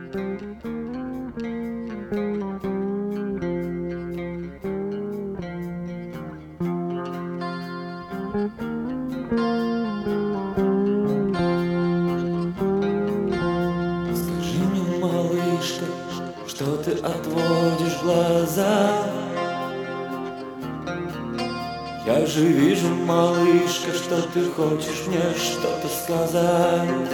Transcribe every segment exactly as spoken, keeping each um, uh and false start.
Скажи мне, малышка, что ты отводишь глаза? Я же вижу, малышка, что ты хочешь мне что-то сказать.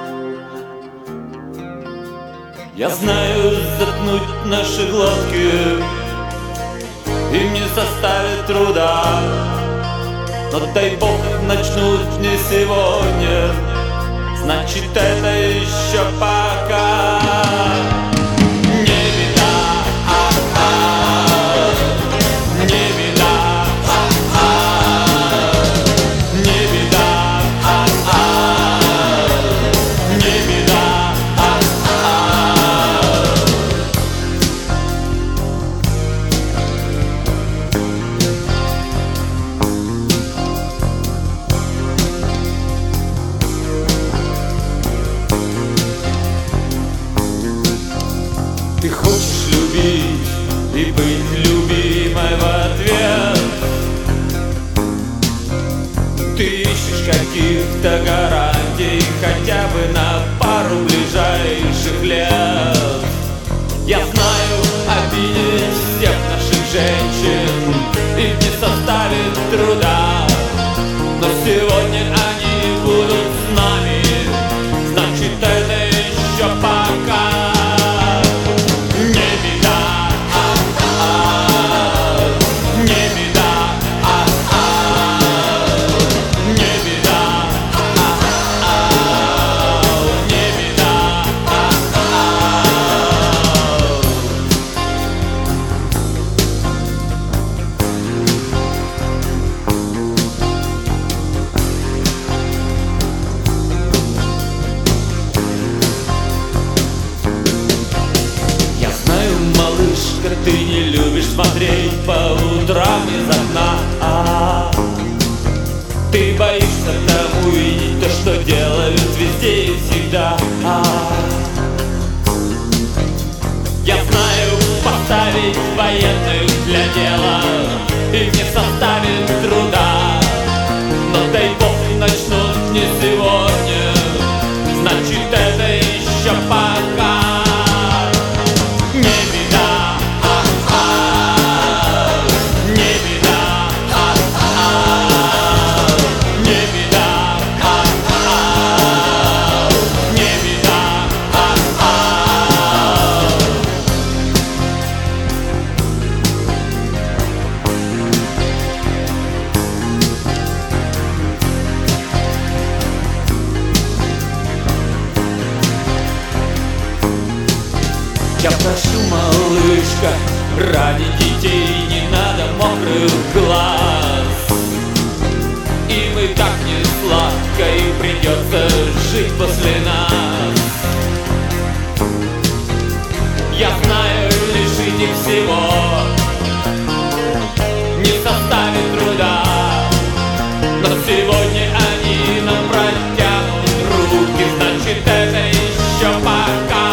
Я знаю, заткнуть наши глотки им не составит труда, но дай бог начнут не сегодня, значит это еще пока. Не беда, а-а, не беда, а-а, не беда, а-а, не беда, а-а. Ты хочешь любить и быть любимой в ответ. Ты ищешь каких-то гарантий хотя бы на пару ближайших лет. Я знаю, обидеть всех наших женщин им не составит труда, но сегодня они будут с нами, значит это еще пока. Малышка, ты не любишь смотреть по утрам из окна, а ты боишься там увидеть то, что делают везде и всегда. А я знаю, поставить военных для дела им не составит труда, но дай бог начнут не сегодня, значит это еще пока. Я прошу, малышка, ради детей не надо мокрых глаз. Им и так не сладко, и придется жить после нас. Я знаю, лишить их всего не составит труда, но сегодня они нам протянут руки, значит это еще пока.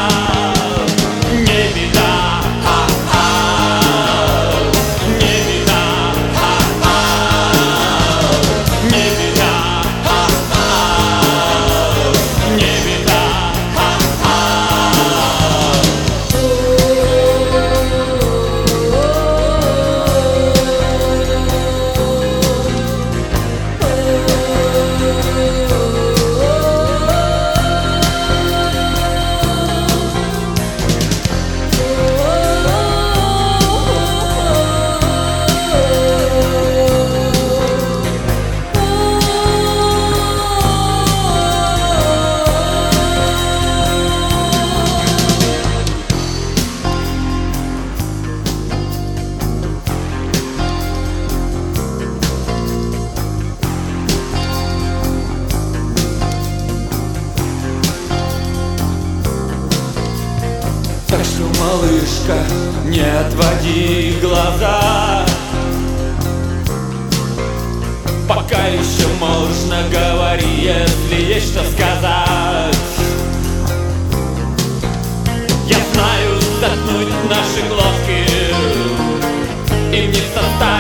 Так что, малышка, не отводи глаза, пока еще можно, говори, если есть что сказать. не в составе.